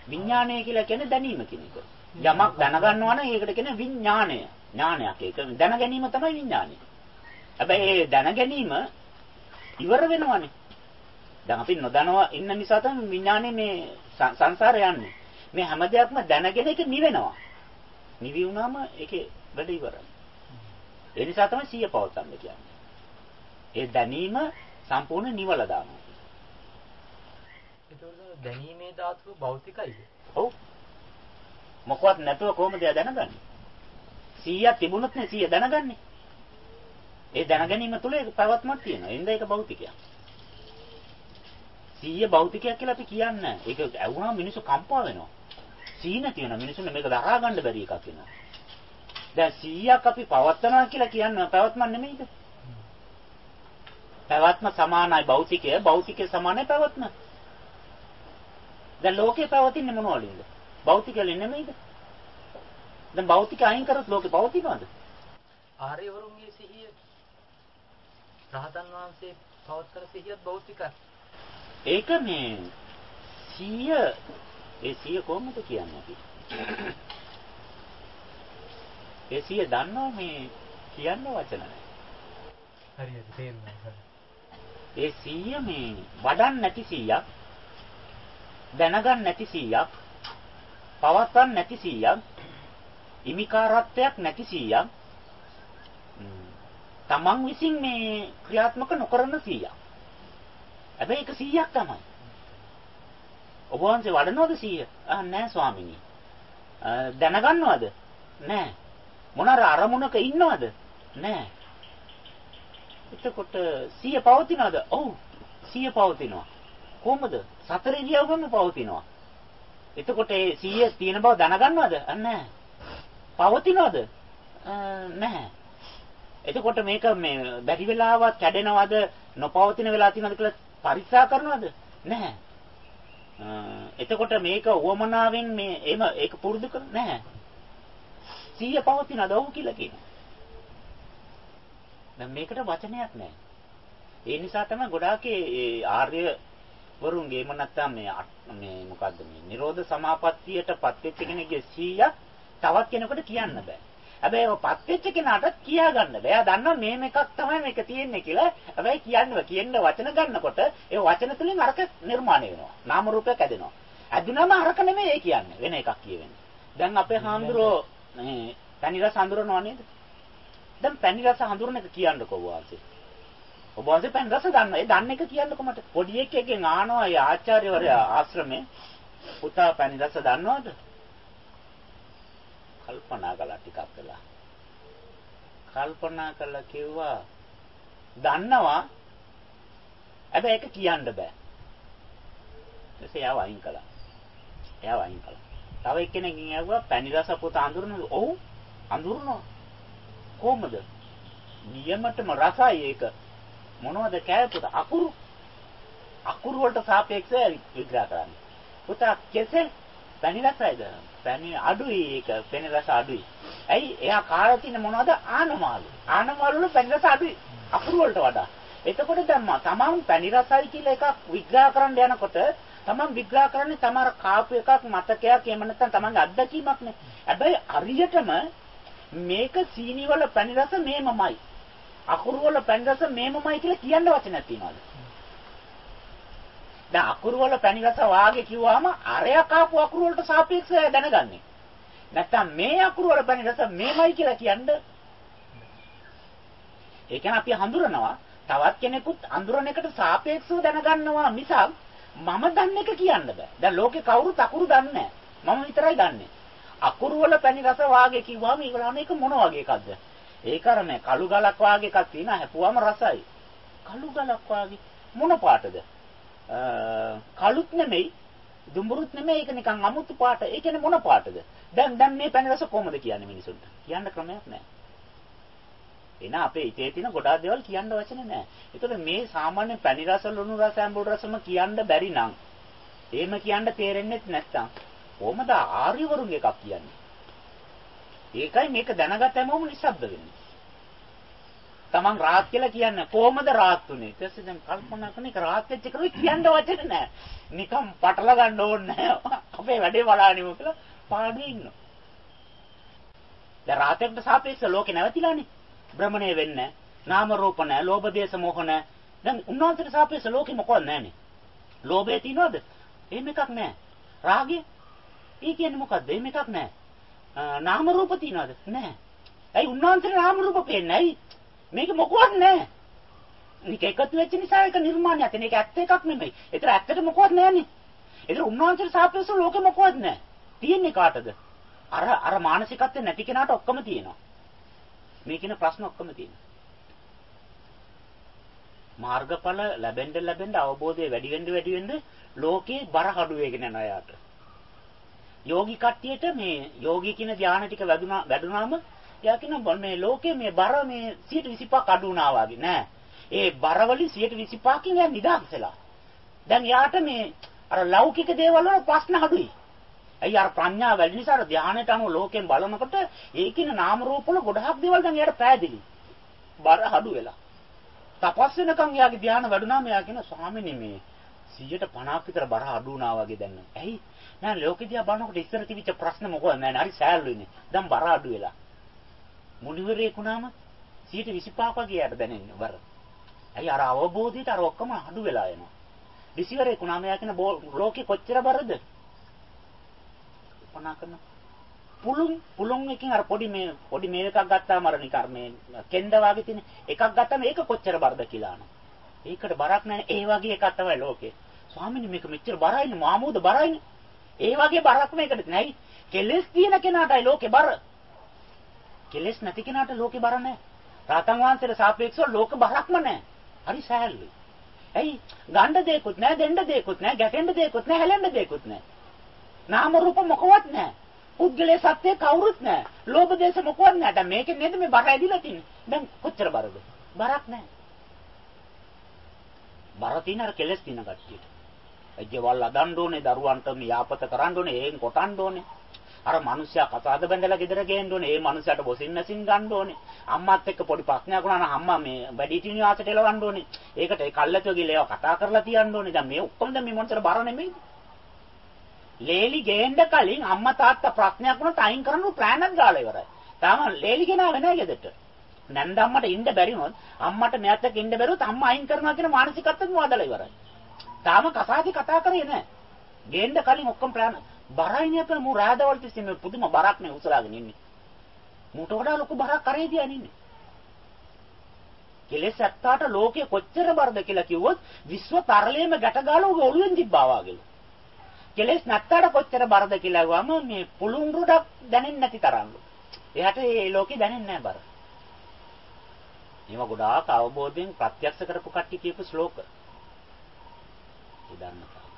විඥානය කියලා කියන්නේ දැනීම කියන එක. යමක් දැනගන්නවා නම් ඒකට කියන්නේ විඥානය. ඥානයක්. ඒක දැන ගැනීම තමයි විඥානය. හැබැයි ඒ දැන ගැනීම ඉවර වෙනවනේ. දැන් අපි නොදනව ඉන්න නිසා තමයි විඥානේ මේ සංසාරේ යන්නේ. මේ හැම දෙයක්ම දැනගෙන ඒක නිවෙනවා. නිවි වුණාම ඒකේ වැඩ ඉවරයි. ඒ නිසා තමයි සිය පවත්තන්න කියන්නේ. ඒ දැනීම සම්පූර්ණ නිවලා දානවා. ඒතකොට දැනීමේ ධාතුව භෞතිකයිද? ඔව්. මොකවත් නැතුව කොහොමද එයා දැනගන්නේ? 100ක් තිබුණොත් නේ 100 දැනගන්නේ. ඒ දැනගැනීම තුළ ඒක පැවැත්මක් තියෙනවා. එඳ ඒක භෞතිකයක්. 100 භෞතිකයක් කියලා අපි කියන්නේ නැහැ. ඒක ඇවුනම මිනිස්සු කම්පා වෙනවා. 100 තියෙන මිනිස්සුන්ට මේක දරා ගන්න බැරි එකක් වෙනවා. දැන් 100ක් අපි පවත්නවා කියලා කියන්නේ පැවැත්මක් නෙමෙයිද? පැවැත්ම සමානයි භෞතිකය, භෞතිකය සමානයි පැවැත්ම. දැන් ලෝකේ පවතින්නේ මොන වලින්ද? භෞතික වලින් නෙමෙයිද? දැන් භෞතික අයින් කරොත් ලෝකේ පවතිනවද? ආර්යවරුන්ගේ සිහිය රහතන් වහන්සේ පවත්තර සිහියත් භෞතිකයි. ඒක මේ 100 ඒ 100 කොහොමද කියන්නේ අපි? ඒ 100 දන්නවා මේ කියන්න වචන නැහැ. හරියට තේරුණා. ඒ 100 මේ වඩන්න නැති 100ක් දැනගන්න නැති 100ක් පවත්වන්න නැති 100ක් ඉමිකාරත්වයක් නැති 100ක් තමන් විසින් මේ ක්‍රියාත්මක නොකරන 100ක්. හැබැයි ඒක 100ක් තමයි. ඔබ වහන්සේ වඩනවද 100? නැහැ ස්වාමිනී. දැනගන්නවද? නැහැ. මොනාර අරමුණක ඉන්නවද? නැහැ. එතකොට 100 පවතිනවද? ඔව් 100 පවතිනවා. කොහොමද? සතර ඉරියව්වෙම පවතිනවා. එතකොට ඒ 100 තියෙන බව දැනගන්නවද? නැහැ. පවතිනවද? නැහැ. එතකොට මේක මේ බැරි වෙලාවක් කැඩෙනවද නොපවතින වෙලා තියෙනවද කියලා පරීක්ෂා කරනවද? නැහැ. එතකොට මේක උවමනාවෙන් මේ එහෙම ඒක පුරුදු කර නැහැ. 100 පවතිනවද? ඔව් කියලා කියනවා. දැන් මේකට වචනයක් නැහැ. ඒ නිසා තමයි ගොඩාක් ඒ ආර්ය වරුන්ගේ එම නැත්තම් මේ මොකද්ද මේ නිරෝධ සමාපත්තියටපත් වෙච්ච කෙනෙක්ගේ 100ක් තවත් කෙනෙකුට කියන්න බෑ. හැබැයි ඔයපත් වෙච්ච කෙනාට කියා ගන්න බෑ. එයා දන්නවා මේ මේකක් තමයි මේක තියෙන්නේ කියලා. හැබැයි කියන්න වචන ගන්නකොට ඒ වචන තුලින් අරක නිර්මාණය වෙනවා. නාම රූපයක් ඇදෙනවා. ඇදුනම අරක නෙමෙයි ඒ කියන්නේ. වෙන එකක් කියවෙන්නේ. දැන් අපේ හාමුදුරුවෝ මේ පැණි රස හඳුරනවා නේද? දැන් පැණි රස හඳුරන එක කියන්නකෝ ඔබ වහන්සේ. ඔබ වහන්සේ පැණි රස දන්නවා. ඒ දන්න එක කියන්නකෝ මට. පොඩි එකෙක්ගෙන් ආනවා ඒ ආචාර්යවරයා ආශ්‍රමේ. පුතා පැණි රස දන්නවද? කල්පනා කළා ටිකක් වෙලා. කල්පනා කළා කිව්වා දන්නවා. හැබැයි ඒක කියන්න බෑ. ඊටසේ යාව අයින් කළා. තව එක්කෙනෙක්ගෙන් ඇහුවා පැණි රස පුතා අඳුරනවද? ඔව් අඳුරනවා. කොහොමද? නියමටම රසයි ඒක. මොනවද කෑ පුතා? අකුරු වලට සාපේක්ෂව විග්‍රහ කරන්නේ. පුතා කෙසෙල් පැණි රසයිද? පැණි අඩුයි ඒක. පැණි රස අඩුයි. ඇයි? එයා කාලා තියෙන මොනවද? ආනමාළු. ආනමාළු වල පැණි රස අඩුයි. අකුරු වලට වඩා. එතකොට දැම්මා. තමන් පැණි රසයි කියලා එකක් විග්‍රහ කරන්න යනකොට තමන් විග්‍රහ කරන්නේ තමර කාපු එකක් මතකයක් එහෙම නැත්නම් තමන්ගේ අත්දැකීමක් නේ. හැබැයි හරියටම මේක සීනි වල පැණි රස මේමමයි. අකුරු වල පැණි රස මේමමයි කියලා කියන්න වචනයක් තියනවාද? දැන් අකුරු වල පැණි රස වාගේ කිව්වම අරයා කාපු අකුරු වලට සාපේක්ෂව දැනගන්නේ. නැත්තම් මේ අකුරු වල පැණි රස මේමයි කියලා කියන්නේ. ඒ කියන්නේ අපි හඳුරනවා තවත් කෙනෙකුත් අඳුරන එකට සාපේක්ෂව දැනගන්නවා මිසක් මම දන්න එක කියන්න බෑ. දැන් ලෝකේ කවුරුත් අකුරු දන්නේ නැහැ. මම විතරයි දන්නේ. අකුරු වල පැණි රස වාගේ කිව්වම ඊගොල්ලන් එක මොන වගේ එකක්ද? ඒක අර මේ කළු ගලක් වාගේ එකක් තියෙනවා හැපුවාම රසයි. කළු ගලක් වාගේ මොන පාටද? කළුත් නෙමෙයි, දුඹුරුත් නෙමෙයි, ඒක නිකන් අමුතු පාට. ඒ කියන්නේ මොන පාටද? දැන් මේ පැණි රස කොහොමද කියන්නේ මිනිසුන්ට? කියන්න ක්‍රමයක් නැහැ. එන අපේ ඉතේ තියෙන ගොඩාක් දේවල් කියන්න වචන නැහැ. ඒතකොට මේ සාමාන්‍ය පැණි රස, ලුණු රස, අඹුල් රසම කියන්න බැරි නම් එහෙම කියන්න තේරෙන්නේ නැත්නම් කොහොමද ආර්යවරුන්ගේ එකක් කියන්නේ? ඒකයි මේක දැනගත හැමෝම නිශ්ශබ්ද වෙන්නේ. තමන් රාත් කියලා කියන්නේ කොහොමද රාත් උනේ? ඊට පස්සේ දැන් කල්පනා කරන එක රාත් වෙච්ච කෙනෙක් කියන්න වචන නැහැ. නිකම් පටල ගන්න ඕනේ නැහැ. අපේ වැඩේ බලන්නේම කියලා පාඩුවේ ඉන්නවා. දැන් රාතේකට සාපේක්ෂව ලෝකේ නැවතිලානේ. භ්‍රමණය වෙන්නේ නාම රූප නැහැ, ලෝභ දේශ මොහ නැහැ. දැන් උන්වහන්සේට සාපේක්ෂව ලෝකෙ මොකවත් නැහැනේ. ලෝභය තියනවද? එහෙම එකක් නැහැ. රාගය? ඒ කියන්නේ මොකද්ද? එහෙම එකක් නැහැ. නාම රූප තියනවද? නැහැ. ඇයි උන්වහන්සේට නාම රූප පේන්නේ? ඇයි? මේක මොකවත් නැහැ. මේක එකතු වෙච්ච නිසා ඒක නිර්මාණයක්. මේක ඇත්ත එකක් නෙමෙයි. ඒතර ඇත්තට මොකවත් නැහැනේ. ඒතර උන්වහන්සේට සාපේක්ෂව ලෝකෙ මොකවත් නැහැ. තියෙන්නේ කාටද? අර මානසිකත්වය නැති කෙනාට ඔක්කොම තියෙනවා. මේ කියන ප්‍රශ්න ඔක්කොම තියෙනවා. මාර්ගඵල ලැබෙන්න අවබෝධය වැඩි වෙන්න ලෝකේ බර අඩු වෙගෙන යන අයට. යෝගී කට්ටියට මේ යෝගී කියන ධානය ටික වැඩුණාම එයා කියන මේ ලෝකේ මේ බර මේ 125ක් අඩු වුණා වගේ නෑ. ඒ බරවලින් 125කින් එයා නිදහස් වෙලා. දැන් යාට මේ අර ලෞකික දේවල් වල ප්‍රශ්න අඩුයි. ඇයි අර ප්‍රඥාව වැඩි නිසා අර ධානයට අනුව ලෝකෙන් බලනකොට ඒකින නාම රූප වල ගොඩාක් දේවල් දැන් එයාට පෑදිලි. බර අඩු වෙලා. තපස් වෙනකන් එයාගේ ධානය වැඩුණාම එයා කියන ස්වාමීනි මේ 150ක් විතර බර අඩු වුණා වගේ දැන්. ඇයි? නෑ ලෝකෙ දිහා බලනකොට ඉස්සර තිබිච්ච ප්‍රශ්න මොකද නෑ හරි සෑල්ලුයිනේ. දැන් බර අඩු වෙලා. මුනිවරයෙක් වුණාම 125ක් වගේ යාට දැනෙන්නේ බර. ඇයි අර අවබෝධයට අර ඔක්කොම අඩු වෙලා යනවා. ඍෂිවරයෙක් වුණාම එයා කියන ලෝකෙ කොච්චර බරද? උපනා කරන පුළුන් එකකින් අර පොඩි මේ එකක් ගත්තාම අර නිකන් මේ කෙන්ද වගේ තියෙන එකක් ගත්තාම ඒක කොච්චර බරද කියලා අහනවා. ඒකට බරක් නැහැ. ඒ වගේ එකක් තමයි ලෝකේ. ස්වාමීනි මේක මෙච්චර බරයිනේ මාමූද බරයිනේ. ඒ වගේ බරක් මේකට නැයි. කෙලස් තියෙන කෙනාටයි ලෝකේ බර. කෙලස් නැති කෙනාට ලෝකේ බර නැහැ. රාතන් වහන්සේට සාපේක්ෂව ලෝක බරක්ම නැහැ. හරි සෑහළුයි. ඇයි? ගණ්ඩ දෙයක්වත් නැහැ, දෙන්න දෙයක්වත් නැහැ, ගැටෙන්න දෙයක්වත් නැහැ, හැලෙන්න දෙයක්වත් නැහැ. නාම රූප මොකවත් නැහැ. පුද්ගලයේ සත්‍ය කවුරුත් නැහැ. ලෝභ දේශ මොකවත් නැහැ. දැන් මේකෙන් නේද මේ බර ඇදිලා තින්නේ. දැන් කොච්චර බරද? බරක් නැහැ. බර තියෙන අර කෙලස් තියෙන කට්ටියට. එජ්ජවල් අදන්න ඕනේ, දරුවන්ට මියාපත කරන්න ඕනේ, ඒෙන් කොටන්න ඕනේ. අර මිනිස්සයා කතාද බැඳලා ගෙදර ගේන්න ඕනේ. ඒ මිනිස්සයාට බොසින් නැසින් ගන්න ඕනේ. අම්මාත් එක්ක පොඩි ප්‍රශ්නයක් වුණා නම් අම්මා මේ වැඩිහිටි නිවාසයට එලවන්න ඕනේ. ඒකට ඒ කල්ලාතුව ගිහලා ඒවා කතා කරලා තියන්න ඕනේ. දැන් මේ ඔක්කොම දැන් මේ මොනතර බර නෙමෙයිද? ලේලි ගේන්න කලින් අම්මා තාත්තා ප්‍රශ්නයක් වුණොත් අයින් කරන්න ප්ලෑන් එකක් දාලා ඉවරයි. තාම ලේලි ගෙනාවේ නැහැ ගෙදරට. නැන්ද අම්මට ඉන්න බැරි වුණොත් අම්මට මෙයාත් එක්ක ඉන්න බැරුවොත් අම්මා අයින් කරනවා කියන මානසිකත්වෙම වදලා ඉවරයි. තාම කතා කරේ නැහැ. ගේන්න කලින් ඔක්කොම ප්ලෑන් බරයිනේ අපේ මු රාදවල් තිස්සේ මේ පුදුම බරක් නේ උසලාගෙන ඉන්නේ. මුට වඩා ලොකු බරක් කරේ තියන් ඉන්නේ. කෙලෙස් ඇත්තාට ලෝකයේ කොච්චර බරද කියලා කිව්වොත් විශ්ව තරලයේම ගැට ගාලා උගේ ඔළුවෙන් තිබ්බා වගේ. කෙලෙස් නැත්තාට කොච්චර බරද කියලා ගවම මේ පුළුන් රොඩක් දැනෙන්නේ නැති තරම්ලු. එයාට මේ ලෝකේ දැනෙන්නේ නැහැ බර. මේවා ගොඩාක් අවබෝධයෙන් ප්‍රත්‍යක්ෂ කරපු කට්ටිය කියපු ශ්ලෝක. ඒ දන්නවා.